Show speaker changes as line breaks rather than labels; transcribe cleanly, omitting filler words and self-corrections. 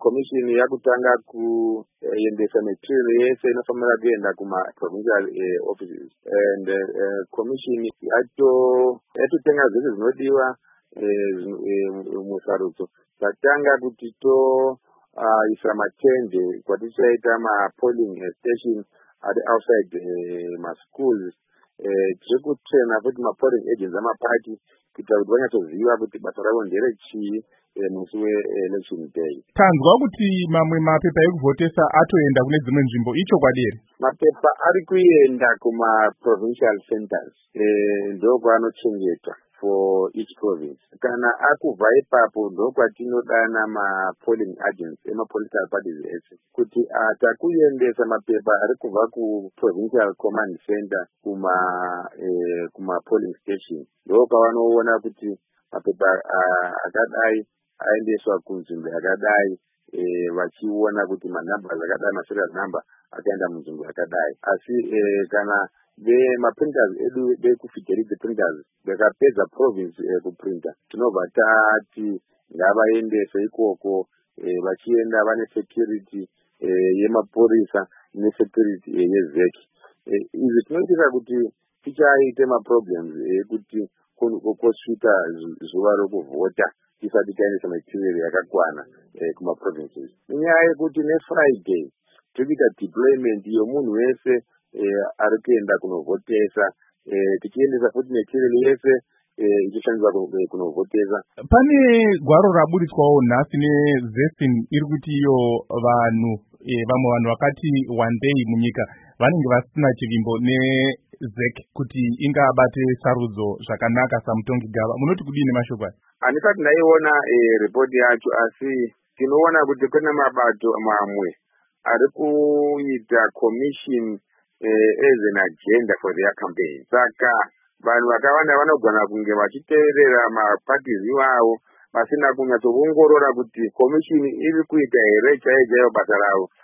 commission yakutanga kuendesa material yese inofanira kuenda kuma provincial offices, and commission yatotenga zvese zvinodiwa musarudzo. Tatanga kuti isa matende kwatichaita polling station at outside schools. Tiri kutrena futi polling agents amapati kuita kuti vanyatsoziva kuti basa ravo nderechii musi we-election day.
Tanzwa kuti mamwe mapepa ekuvhotesa atoenda kune dzimwe nzvimbo, icho kwadiri?
Mapepa ari kuenda kuma-provincial centers, ndokwanochengetwa for each province. Kana akubva ipapo ndokwatinodana ma-polling agents ema-political parties ese kuti takuendesa mapepa ari kubva ku-provincial command center kuma-polling station. Ndokavanoona kuti mapepa akadai aendeswa kunzvimbo yakadai, vachiona kuti manambers akadai, maserial number akaenda munzvimbo yakadai. Asi kana maprinters edu bekufidelity printers vakapedza province kuprinta, tinobva tati ngavaendese ikoko, vachienda vane security yemapurisa nesecurity yezek. Izvi tinoitira kuti tichaite maproblems ekuti kosvika zuva rokuvhota tisati taendesa material yakakwana kuma-provinces. Inyaya yekuti neFriday tikuita deployment yomunhu wese ari kuenda kunovhotesa, tichiendesa futi material yese ichishandiswa kunovhotesa.
Pane gwaro raburitswawo nhasi neZESIN iri kuti iyo vamwe vanhu vakati one day munyika vanenge vasina chivimbo neZEC kuti ingabate sarudzo zvakanaka samutongi gava. Munoti kudini mashoko aya?
Handisati ndaiona report yacho, asi tinoona kuti kune mabato mamwe ari kuita commission as an agenda for their campaign. Saka vanhu vakawanda vanogona kunge vachiteerera maparties iwavo vasina kunyatsoongorora kuti commission iri kuita here chaiyo basa ravo.